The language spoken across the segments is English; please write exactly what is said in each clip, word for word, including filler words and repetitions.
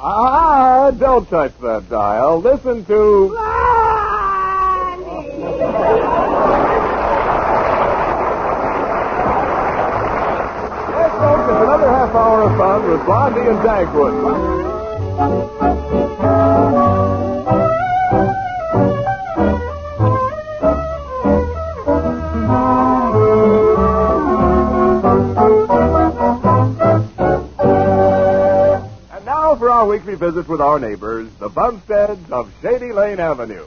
Ah, don't touch that dial. Listen to... Blondie! Yes, folks, it's another half hour of fun with Blondie and Dagwood. For our weekly visit with our neighbors, the Bumsteads of Shady Lane Avenue.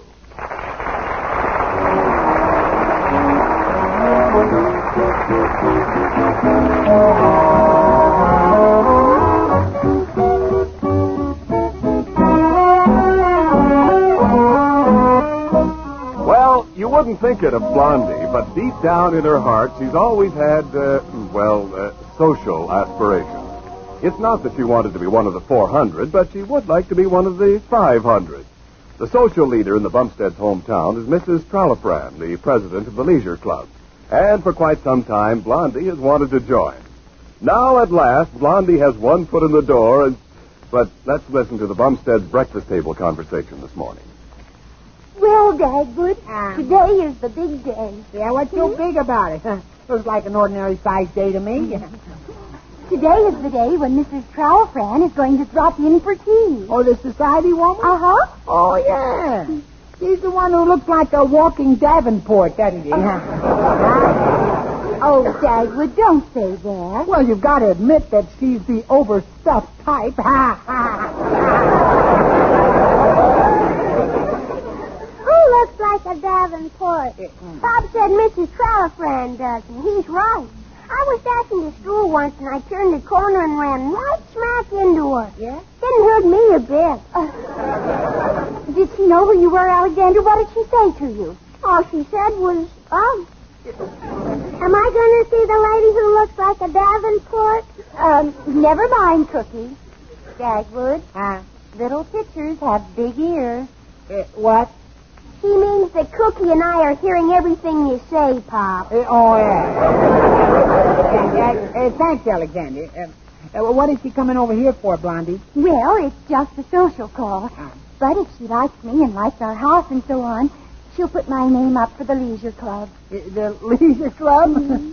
Well, you wouldn't think it of Blondie, but deep down in her heart, she's always had, uh, well, uh, social aspirations. It's not that she wanted to be one of the four hundred, but she would like to be one of the five hundred. The social leader in the Bumsteads' hometown is Missus Trallifran, the president of the Leisure Club. And for quite some time, Blondie has wanted to join. Now, at last, Blondie has one foot in the door, and... but let's listen to the Bumsteads' breakfast table conversation this morning. Well, Dagwood, Ah. today is the big day. Yeah, what's so Hmm? big about it? Looks like an ordinary-sized day to me. Today is the day when Missus Trowfran is going to drop in for tea. Oh, the society woman? Uh-huh. Oh, yeah. She's the one who looks like a walking Davenport, doesn't he? Oh, Dagwood, don't say that. Well, you've got to admit that she's the overstuffed type. Ha, ha. Who looks like a Davenport? Bob said Missus Trowfran does, and he's right. I was dashing to school once, and I turned the corner and ran right smack into her. Yeah? Didn't hurt me a bit. Uh, did she know who you were, Alexander? What did she say to you? All she said was, oh. Am I going to see the lady who looks like a Davenport? Um, never mind, Cookie. Dagwood, Uh, little pitchers have big ears. uh, what? She means that Cookie and I are hearing everything you say, Pop. Uh, oh, yeah. uh, uh, thanks, Alexander. Uh, uh, what is she coming over here for, Blondie? Well, it's just a social call. But if she likes me and likes our house and so on, she'll put my name up for the Leisure Club. Uh, the Leisure Club?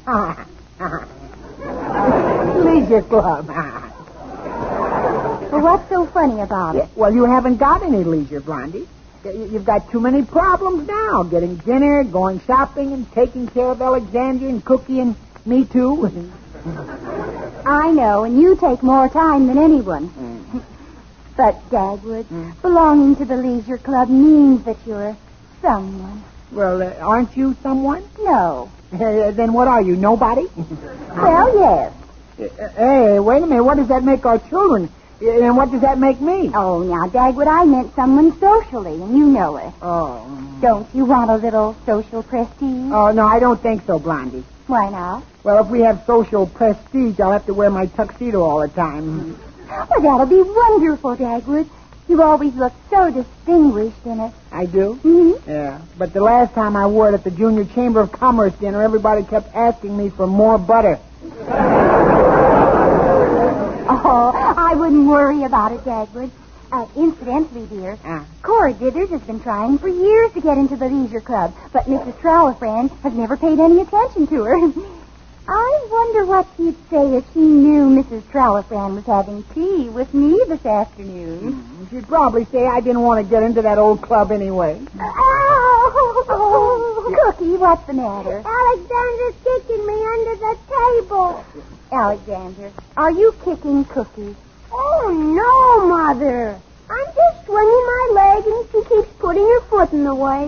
Leisure Club. Well, what's so funny about it? Well, you haven't got any leisure, Blondie. Y- You've got too many problems now. Getting dinner, going shopping, and taking care of Alexander and Cookie and me, too. I know, and you take more time than anyone. Mm. But, Dagwood, Mm. belonging to the Leisure Club means that you're someone. Well, uh, aren't you someone? No. Uh, then what are you, nobody? Well, yes. Uh, hey, wait a minute. What does that make our children? Uh, And what does that make me? Oh, now, Dagwood, I meant someone socially, and you know it. Oh. Don't you want a little social prestige? Oh, no, I don't think so, Blondie. Why not? Well, if we have social prestige, I'll have to wear my tuxedo all the time. Well, that'll be wonderful, Dagwood. You always look so distinguished in it. I do? Mm-hmm. Yeah. But the last time I wore it at the Junior Chamber of Commerce dinner, everybody kept asking me for more butter. Oh, I wouldn't worry about it, Dagwood. Uh, incidentally, dear, Ah. Cora Dithers has been trying for years to get into the Leisure Club, but Missus Trowfran has never paid any attention to her. I wonder what she'd say if she knew Missus Trowfran was having tea with me this afternoon. She'd probably say I didn't want to get into that old club anyway. Oh, Cookie, what's the matter? Alexander's kicking me under the table. Alexander, are you kicking Cookie? Oh, no, Mother. I'm just swinging my leg and she keeps putting her foot in the way.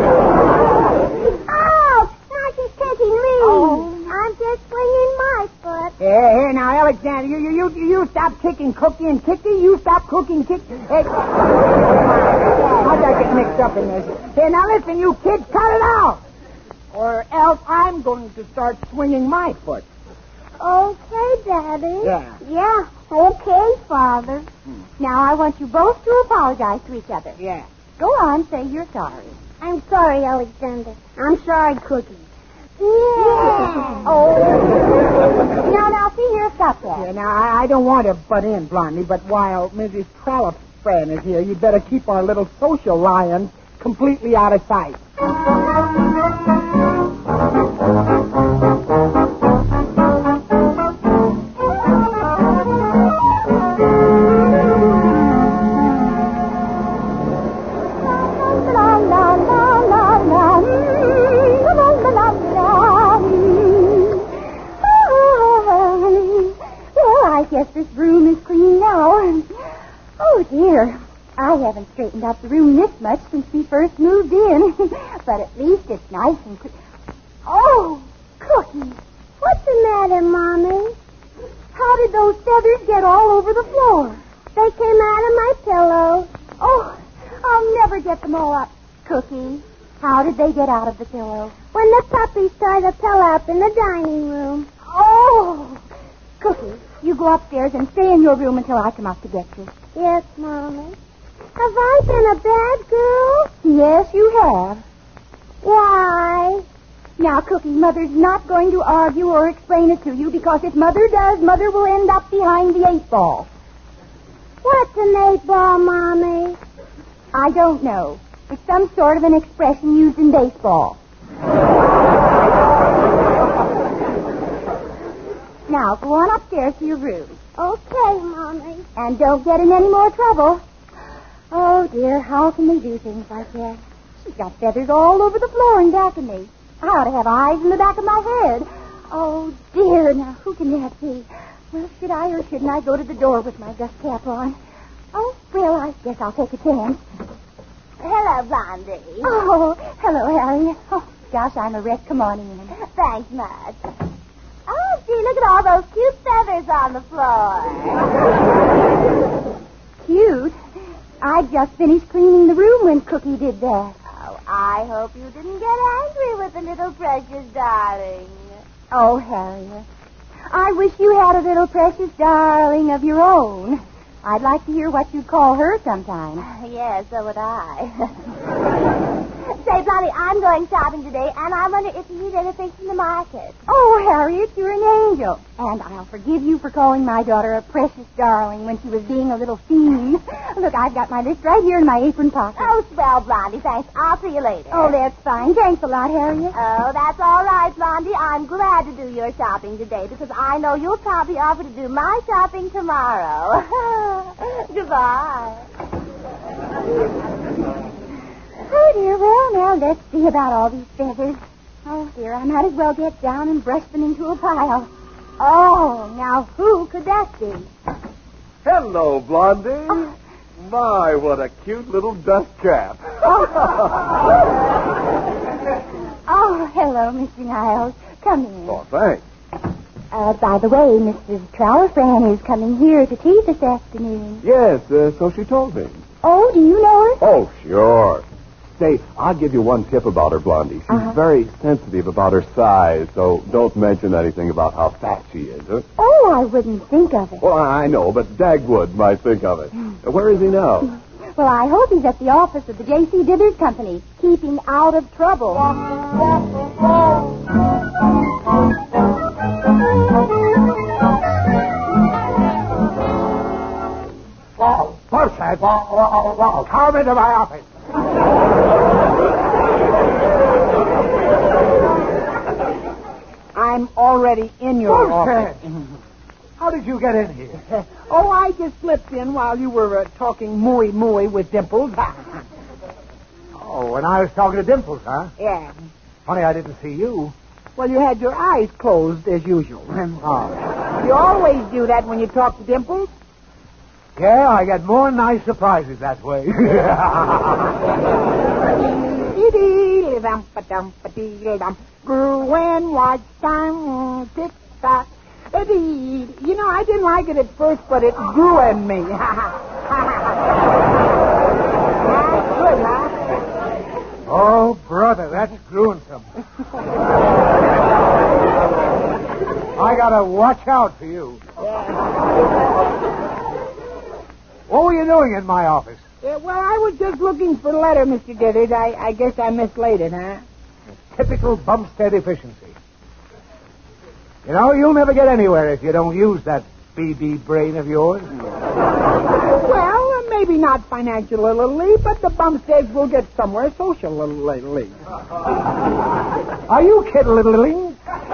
Ouch! Now she's kicking me. Oh. I'm just swinging my foot. Here, here, now, Alexander, you, you, you, you stop kicking Cookie and Kicky. You stop cooking Kick. Hey. How'd I get mixed up in this? Here, now, listen, you kids, cut it out. Or else I'm going to start swinging my foot. Okay, Daddy. Yeah. Yeah, okay, Father. Hmm. Now I want you both to apologize to each other. Yeah. Go on, say you're sorry. I'm sorry, Alexander. I'm sorry, Cookie. Yeah. Oh. Now, now, see here, stop that. Yeah, now, I, I don't want to butt in, Blondie, but while Missus Trollopan is here, you'd better keep our little social lions completely out of sight. I haven't straightened up the room this much since we first moved in. But at least it's nice and clean. Oh, Cookie. What's the matter, Mommy? How did those feathers get all over the floor? They came out of my pillow. Oh, I'll never get them all up. Cookie, how did they get out of the pillow? When the puppies tore the pillow up in the dining room. Oh, Cookie, you go upstairs and stay in your room until I come up to get you. Yes, Mommy. Have I been a bad girl? Yes, you have. Why? Now, Cookie, Mother's not going to argue or explain it to you, because if Mother does, Mother will end up behind the eight ball. What's an eight ball, Mommy? I don't know. It's some sort of an expression used in baseball. Now, go on upstairs to your room. Okay, Mommy. And don't get in any more trouble. Oh, dear, how can they do things like that? She's got feathers all over the floor and back of me. I ought to have eyes in the back of my head. Oh, dear, now, who can that be? Well, should I or shouldn't I go to the door with my dust cap on? Oh, well, I guess I'll take a chance. Hello, Blondie. Oh, hello, Harry. Oh, gosh, I'm a wreck. Come on in. Thanks much. Oh, gee, look at all those cute feathers on the floor. Cute? I just finished cleaning the room when Cookie did that. Oh, I hope you didn't get angry with the little precious darling. Oh, Harriet, I wish you had a little precious darling of your own. I'd like to hear what you'd call her sometime. Yes, so would I. Say, Blondie, I'm going shopping today, and I wonder if you need anything from the market. Oh, Harriet, you're an angel. And I'll forgive you for calling my daughter a precious darling when she was being a little thief. Look, I've got my list right here in my apron pocket. Oh, swell, Blondie. Thanks. I'll see you later. Oh, that's fine. Thanks a lot, Harriet. Oh, that's all right, Blondie. I'm glad to do your shopping today because I know you'll probably offer to do my shopping tomorrow. Goodbye. Oh, dear. Well, now, let's see about all these feathers. Oh, dear, I might as well get down and brush them into a pile. Oh, now, who could that be? Hello, Blondie. Oh. My, what a cute little dust cap. Oh, oh hello, Mister Niles. Come in. Oh, thanks. Uh, by the way, Missus Trollopan is coming here to tea this afternoon. Yes, uh, so she told me. Oh, do you know her? Oh, sure. Say, I'll give you one tip about her, Blondie. She's uh-huh. very sensitive about her size, so don't mention anything about how fat she is. Huh? Oh, I wouldn't think of it. Well, I know, but Dagwood might think of it. Where is he now? Well, I hope he's at the office of the J C. Dithers Company, keeping out of trouble. Whoa, Bullshit. Whoa, whoa, whoa. Come into my office. I'm already in your Bullshit. office. How did you get in here? Oh, I just slipped in while you were uh, talking mooey mooey with Dimples. Oh, when I was talking to Dimples, huh? Yeah. Funny I didn't see you. Well, you had your eyes closed as usual. Oh. You always do that when you talk to Dimples. Yeah, I get more nice surprises that way. Grew and watch time, tick tock. You know, I didn't like it at first, but it grew in me. Good, huh? Oh, brother, that's gruesome. I gotta watch out for you. What were you doing in my office? Yeah, well, I was just looking for a letter, Mister Dithers. I, I guess I mislaid it, huh? Typical Bumstead efficiency. You know, you'll never get anywhere if you don't use that B B brain of yours. Well, uh, maybe not financially, but the bumsteads will get somewhere socially. Are you kiddling?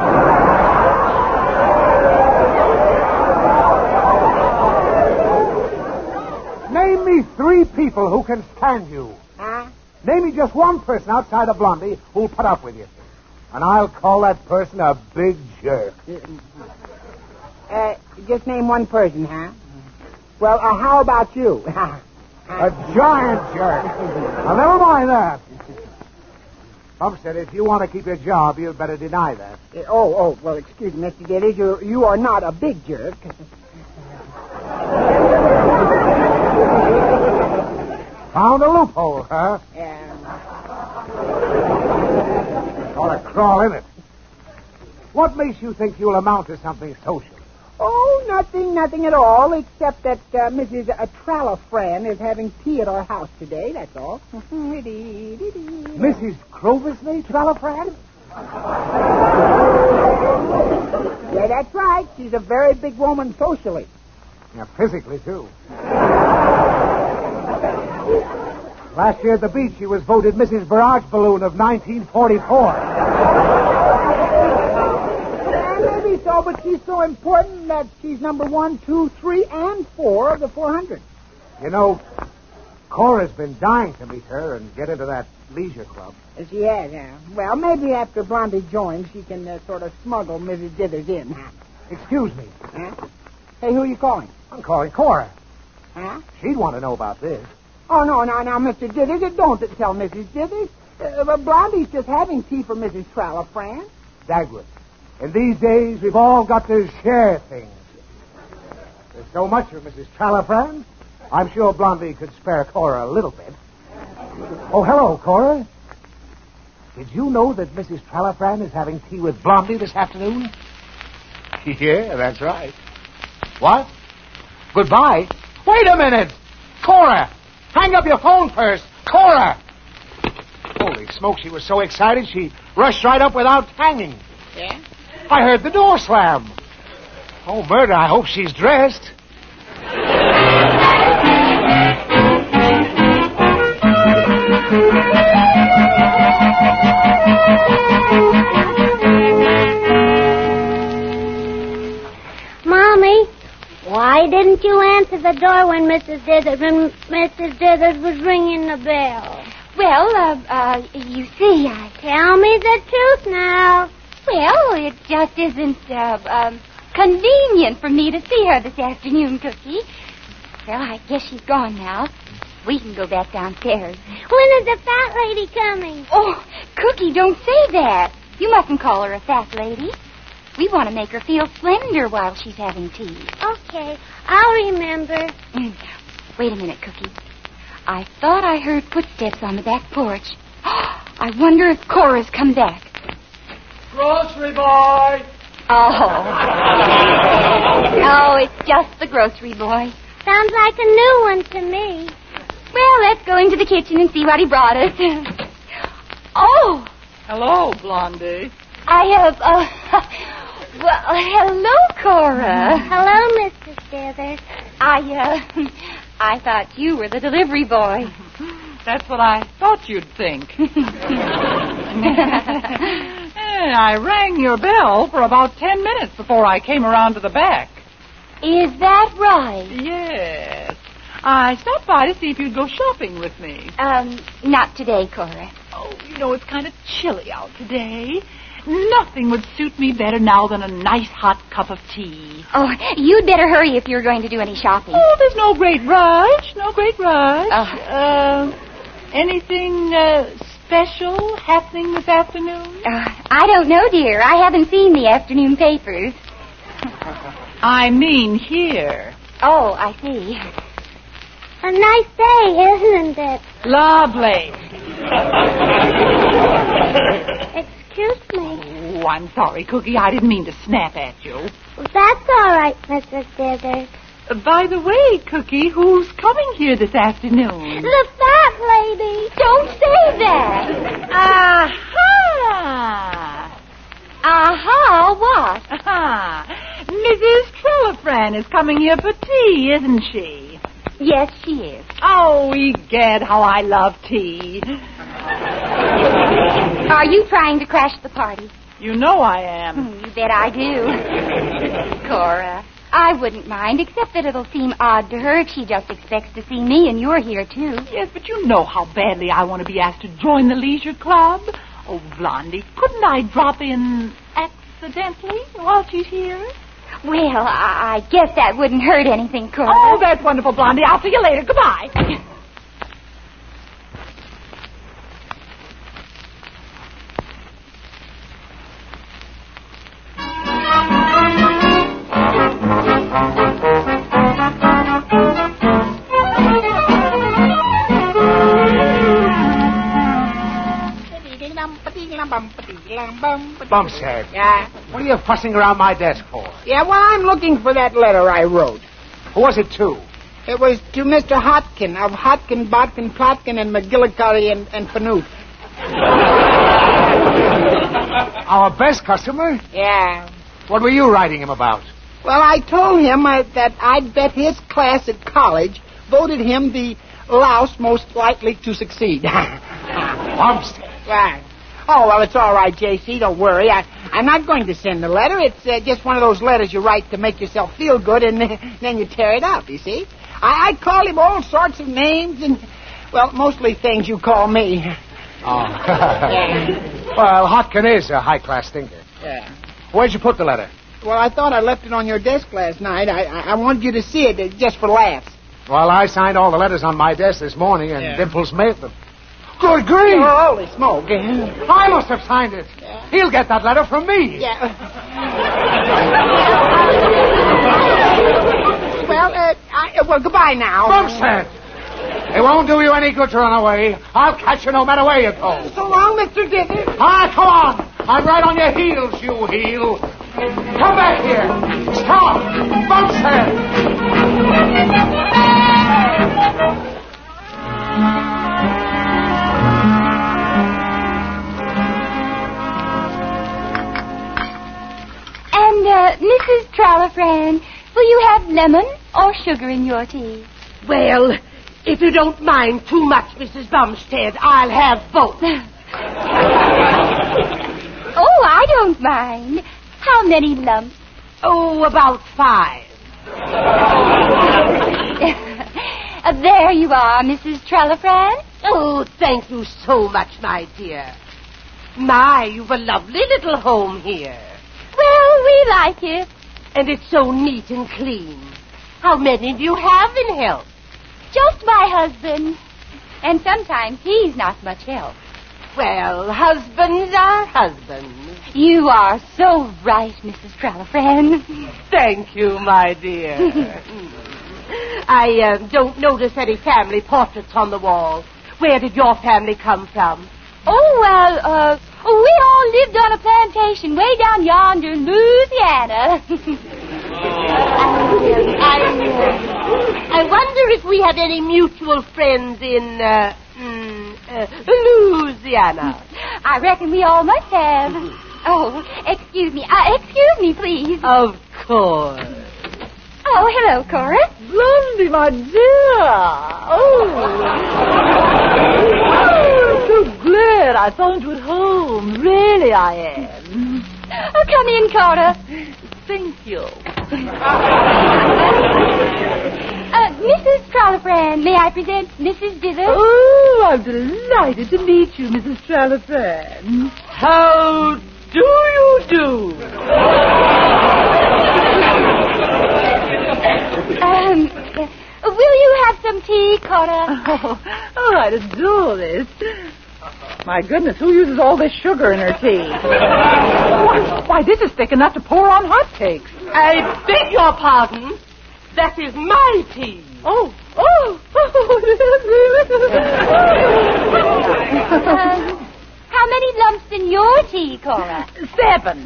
Name me three people who can stand you. Huh? Name me just one person outside of Blondie who'll put up with you. And I'll call that person a big jerk. Uh, just name one person, huh? Well, uh, how about you? A giant jerk. Now, never mind that. Bumstead, if you want to keep your job, you'd better deny that. Uh, oh, oh, well, excuse me, Mister Dithers, you you are not a big jerk. Found a loophole, huh? Yeah. Ought to crawl in it. What makes you think you'll amount to something social? Oh, nothing, nothing at all, except that uh, Missus Trallafran is having tea at our house today, that's all. Missus Crovisney Trallafran? Yeah, that's right. She's a very big woman socially. Yeah, physically, too. Last year at the beach, she was voted Missus Barrage Balloon of nineteen forty-four. So, but she's so important that she's number one, two, three, and four of the four hundred. You know, Cora's been dying to meet her and get into that leisure club. She has, yeah. Well, maybe after Blondie joins, she can uh, sort of smuggle Missus Dithers in, huh? Excuse me. Huh? Hey, who are you calling? I'm calling Cora. Huh? She'd want to know about this. Oh, no, no, no, Mister Dithers, don't tell Missus Dithers. Uh, Blondie's just having tea for Missus Trallafran. Dagwood. In these days, we've all got to share things. There's so much of Missus Trallafran. I'm sure Blondie could spare Cora a little bit. Oh, hello, Cora. Did you know that Missus Trallafran is having tea with Blondie this afternoon? Yeah, that's right. What? Goodbye? Wait a minute! Cora! Hang up your phone first! Cora! Holy smoke, she was so excited she rushed right up without hanging. Yeah? I heard the door slam. Oh, murder, I hope she's dressed. Mommy, why didn't you answer the door when Missus Dithers, when Missus Dithers was ringing the bell? Well, uh, uh, you see, I... Tell me the truth now. Well, it just isn't, uh, um, convenient for me to see her this afternoon, Cookie. Well, I guess she's gone now. We can go back downstairs. When is the fat lady coming? Oh, Cookie, don't say that. You mustn't call her a fat lady. We want to make her feel slender while she's having tea. Okay, I'll remember. Mm. Wait a minute, Cookie. I thought I heard footsteps on the back porch. I wonder if Cora's come back. Grocery boy! Oh. Oh, it's just the grocery boy. Sounds like a new one to me. Well, let's go into the kitchen and see what he brought us. Oh! Hello, Blondie. I have, uh... Well, hello, Cora. Hello, Missus Dithers. I, uh... I thought you were the delivery boy. That's what I thought you'd think. I rang your bell for about ten minutes before I came around to the back. Is that right? Yes. I stopped by to see if you'd go shopping with me. Um, not today, Cora. Oh, you know, it's kind of chilly out today. Nothing would suit me better now than a nice hot cup of tea. Oh, you'd better hurry if you're going to do any shopping. Oh, there's no great rush. No great rush. Oh. Uh, anything uh, special happening this afternoon? Uh, I don't know, dear. I haven't seen the afternoon papers. I mean here. Oh, I see. A nice day, isn't it? Lovely. Excuse me. Oh, I'm sorry, Cookie. I didn't mean to snap at you. That's all right, Missus Dithers. Uh, by the way, Cookie, who's coming here this afternoon? The fat lady. Don't say that. Aha! Aha, what? Aha. Missus Trillifran is coming here for tea, isn't she? Yes, she is. Oh, egad, how I love tea. Are you trying to crash the party? You know I am. Hmm, you bet I do. Cora, I wouldn't mind, except that it'll seem odd to her if she just expects to see me and you're here, too. Yes, but you know how badly I want to be asked to join the leisure club. Oh, Blondie, couldn't I drop in accidentally while she's here? Well, I, I guess that wouldn't hurt anything, Cora. Oh, that's wonderful, Blondie. I'll see you later. Goodbye. Bumstead. Yeah? What are you fussing around my desk for? Yeah, well, I'm looking for that letter I wrote. Who was it to? It was to Mister Hotkin of Hotkin, Botkin, Plotkin, and McGillicuddy and, and Fanute. Our best customer? Yeah. What were you writing him about? Well, I told him uh, that I'd bet his class at college voted him the louse most likely to succeed. Bumstead. Right. Oh, well, it's all right, J C. Don't worry. I, I'm not going to send the letter. It's uh, just one of those letters you write to make yourself feel good, and then you tear it up, you see. I, I called him all sorts of names, and, well, mostly things you call me. Oh. Yeah. Well, Hotkin is a high-class thinker. Yeah. Where'd you put the letter? Well, I thought I left it on your desk last night. I, I, I wanted you to see it uh, just for laughs. Well, I signed all the letters on my desk this morning, and Yeah. Dimples mailed them. Good grief! Oh, holy smoke. I must have signed it. Yeah. He'll get that letter from me. Yeah. well, uh, I, uh, well, goodbye now. Bumstead! It won't do you any good to run away. I'll catch you no matter where you go. So long, Mister Gizzard. Ah, come on. I'm right on your heels, you heel. Come back here. Stop. Bumstead! And, uh, Missus Trallifran, will you have lemon or sugar in your tea? Well, if you don't mind too much, Missus Bumstead, I'll have both. Oh, I don't mind. How many lumps? Oh, about five. Uh, there you are, Missus Trallifran. Oh, thank you so much, my dear. My, you've a lovely little home here. Well, we like it. And it's so neat and clean. How many do you have in help? Just my husband. And sometimes he's not much help. Well, husbands are husbands. You are so right, Missus Trallifran. Thank you, my dear. I uh, don't notice any family portraits on the wall. Where did your family come from? Oh, well, uh, we all lived on a plantation way down yonder in Louisiana. I, uh, I wonder if we had any mutual friends in uh, mm, uh, Louisiana. I reckon we all must have. Oh, excuse me. Uh, excuse me, please. Of course. Oh, hello, Cora. Blondie, my dear. Oh. Oh, so glad I found you at home. Really, I am. Oh, come in, Cora. Thank you. Uh, Missus Trallifran, may I present Missus Dithers? Oh, I'm delighted to meet you, Missus Trallifran. How do you do? Um, uh, will you have some tea, Cora? Oh, oh, I'd adore this. My goodness, who uses all this sugar in her tea? Why, why, this is thick enough to pour on hotcakes. I beg your pardon. That is my tea. Oh, oh, um, how many lumps in your tea, Cora? Seven.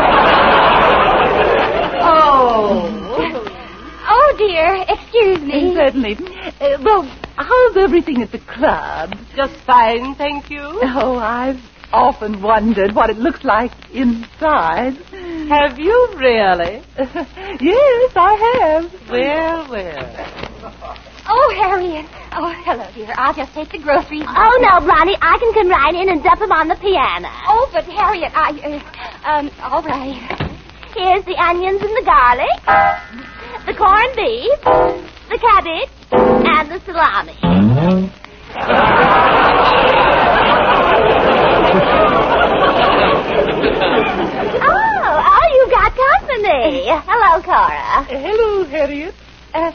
Oh. Oh, dear. Excuse me. Certainly. Uh, well, how's everything at the club? Just fine, thank you. Oh, I've often wondered what it looks like inside. Have you really? Yes, I have. Well, well. Oh, Harriet. Oh, hello, dear. I'll just take the groceries. Oh, no, Blondie. I can come right in and dump them on the piano. Oh, but Harriet, I, uh, um, all right. Here's the onions and the garlic, the corned beef, the cabbage, and the salami. oh, oh, you got company. Hello, Cora. Hello, Harriet. Uh,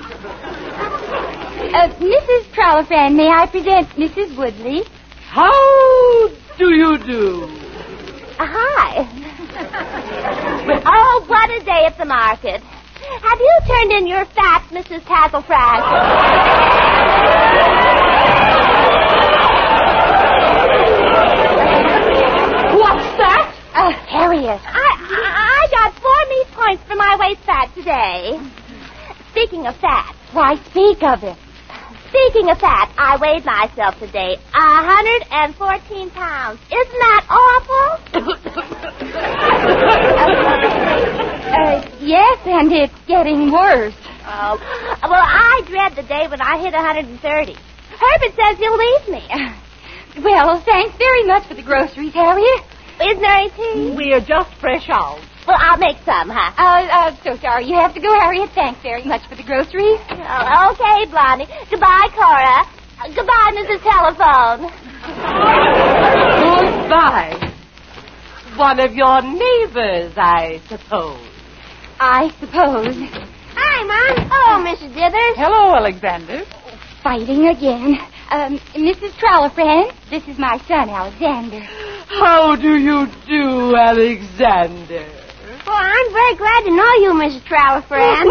uh, Missus Trollopan, may I present Missus Woodley? How do you do? Uh, hi. Oh, what a day at the market. Have you turned in your facts, Missus Tazzlefrack? What's that? Uh, Harriet. I, I got four meat points for my waist fat today. Speaking of fat. Why, speak of it. Speaking of fat, I weighed myself today. one hundred fourteen pounds. Isn't that awful? uh, yes, and it's getting worse. Oh, well, I dread the day when I hit one hundred thirty. Herbert says he'll leave me. Well, thanks very much for the groceries, Harriet. Isn't there any tea? We're just fresh out. Well, I'll make some, huh? Uh, uh, so sorry you have to go, Harriet. Thanks very much for the groceries. Oh, okay, Blondie. Goodbye, Cora. Uh, goodbye, Missus Telephone. Goodbye. One of your neighbors, I suppose. I suppose. Hi, Mom. Oh, Missus Dithers. Hello, Alexander. Fighting again. Um, Missus Trollopan, this is my son, Alexander. How do you do, Alexander? Well, I'm very glad to know you, Missus Trollopan.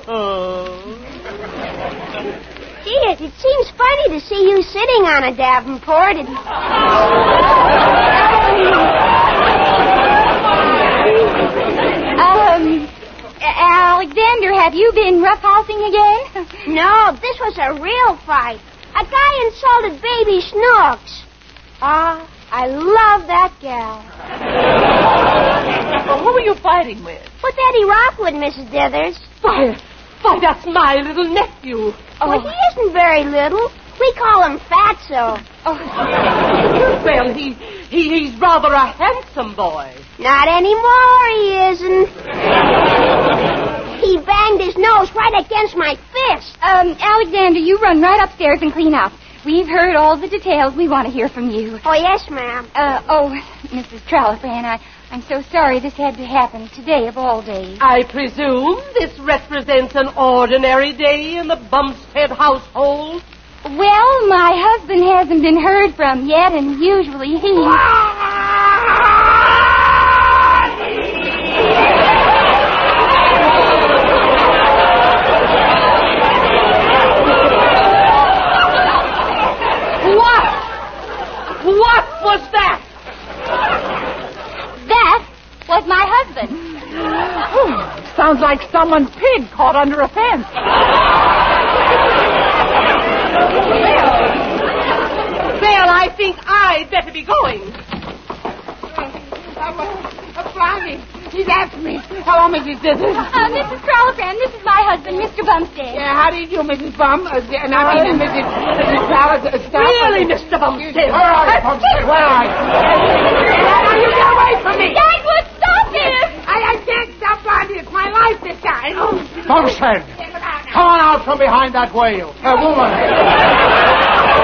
Gee, it, it seems funny to see you sitting on a Davenport. And... um, Alexander, have you been roughhousing again? No, this was a real fight. A guy insulted Baby Snooks. Ah, I love that gal. Well, who were you fighting with? With Eddie Rockwood, Missus Dithers. Why, why, that's my little nephew. Oh. Well, he isn't very little. We call him Fatso. Oh. Well, he, he he's rather a handsome boy. Not anymore, he isn't. He banged his nose right against my fist. Um, Alexander, you run right upstairs and clean up. We've heard all the details. We want to hear from you. Oh, yes, ma'am. Uh, oh, Missus Trollopan, I, I'm so sorry this had to happen today of all days. I presume this represents an ordinary day in the Bumstead household? Well, my husband hasn't been heard from yet, and usually he... What was that? That was my husband. Whew, sounds like someone's pig caught under a fence. Well, well, I think I'd better be going. Uh, Blondie, he's after me. Hello, Missus Dithers. Uh, Missus Trollopan, this is my husband, Mister Bumstead. Yeah, how do you do, Missus Bum? Uh, and I mean, uh, Missus Missus Trollopan. Uh, stop. Really, Mister Bumstead? Where are you, Bumstead? Where are you? Now, you get away from me. Dagwood, stop him! I, I can't stop Blondie. It's my life this time. Bumstead, come on out from behind that whale. A woman.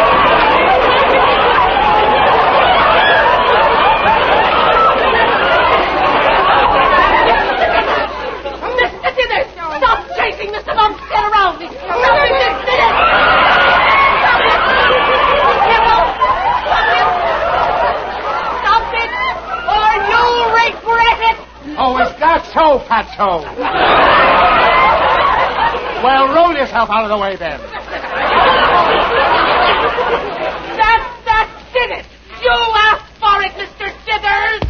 Stop chasing Mister Bumstead around me! Stop it, or you'll regret it! Oh, is that so, Fatso? Well, roll yourself out of the way, then. That, that did it! You asked for it, Mister Dithers!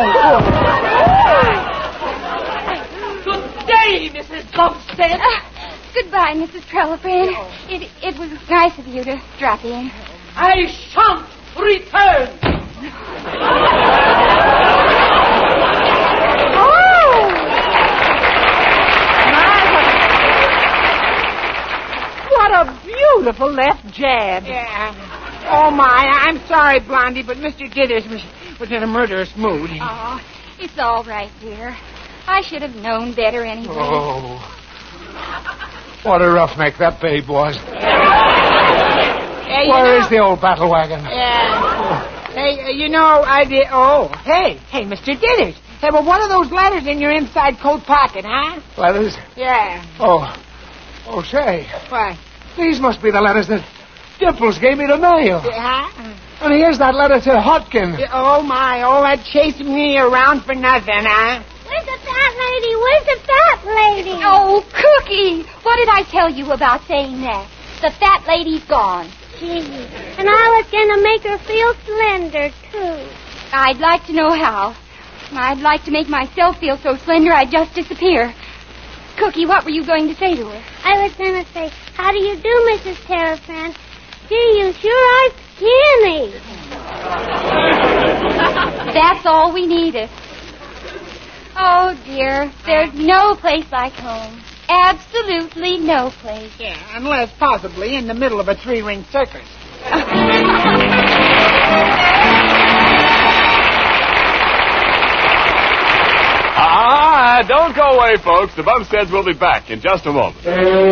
No! Good day, Missus Bumstead. Uh, goodbye, Missus Trollopan. It, it was nice of you to drop in. I shan't return. What a beautiful left jab. Yeah. Oh, my, I'm sorry, Blondie, but Mister Dithers was, was in a murderous mood. Oh, it's all right, dear. I should have known better anyway. Oh. What a roughneck that babe was. Hey, Where know, is the old battle wagon? Yeah. Hey, uh, you know, I did... Oh, hey, hey, Mister Dithers. Hey, well, one of those letters in your inside coat pocket, huh? Letters? Yeah. Oh. Oh, say. Why? These must be the letters that Dimples gave me to mail. Yeah. And here's that letter to Hodkin. Yeah, oh, my. All that chasing me around for nothing, huh? Where's the fat lady? Where's the fat lady? Oh, Cookie! What did I tell you about saying that? The fat lady's gone. Gee, and I was going to make her feel slender, too. I'd like to know how. I'd like to make myself feel so slender I'd just disappear. Cookie, what were you going to say to her? I was going to say, how do you do, Missus Terrafran? Gee, you sure are skinny. That's all we needed. Oh, dear, there's no place like home. Absolutely no place. Yeah, unless possibly in the middle of a three-ring circus. Ah, don't go away, folks. The Bumsteads will be back in just a moment.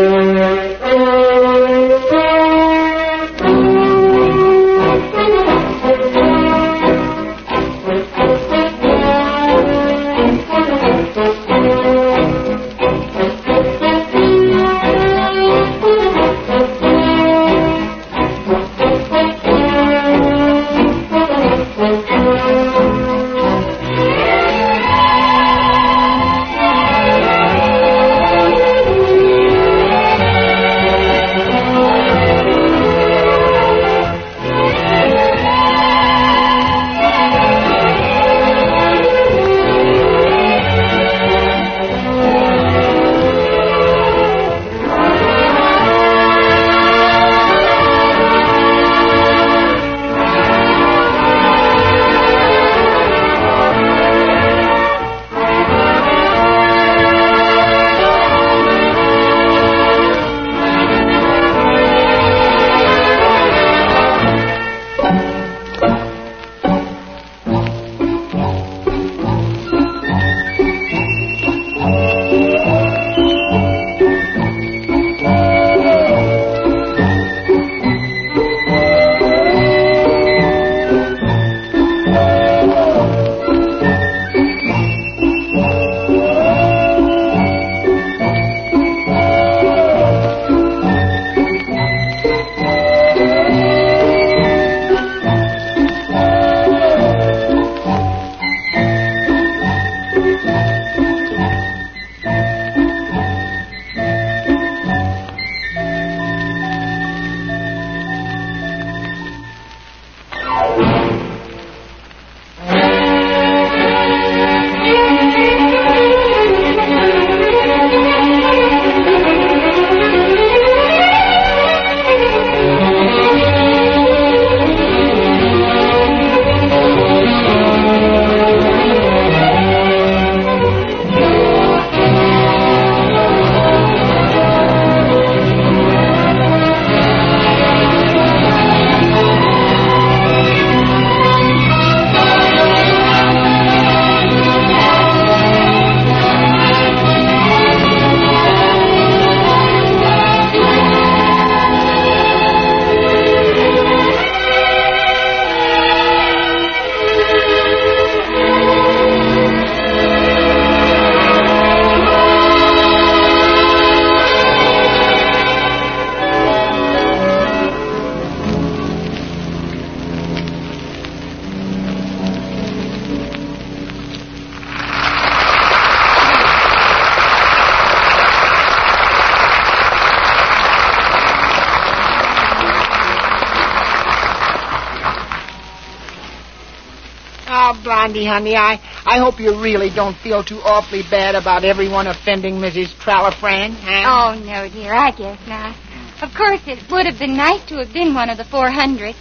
Oh, Blondie, honey, I, I hope you really don't feel too awfully bad about everyone offending Missus Trallafran, huh? Oh, no, dear, I guess not. Of course, it would have been nice to have been one of the four hundred.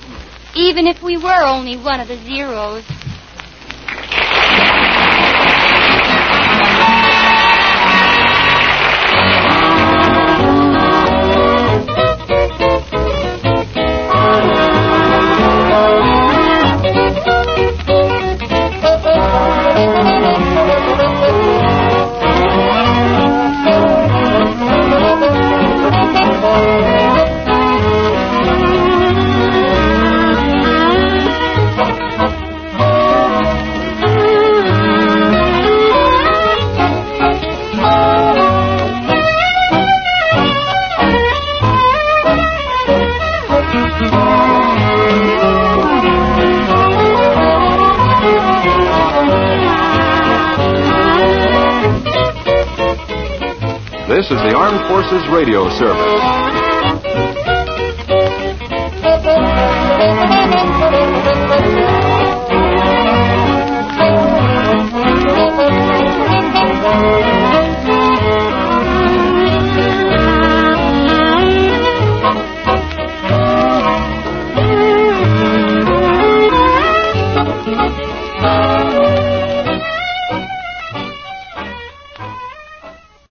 even if we were only one of the zeros. This is the Armed Forces Radio Service. Thank you.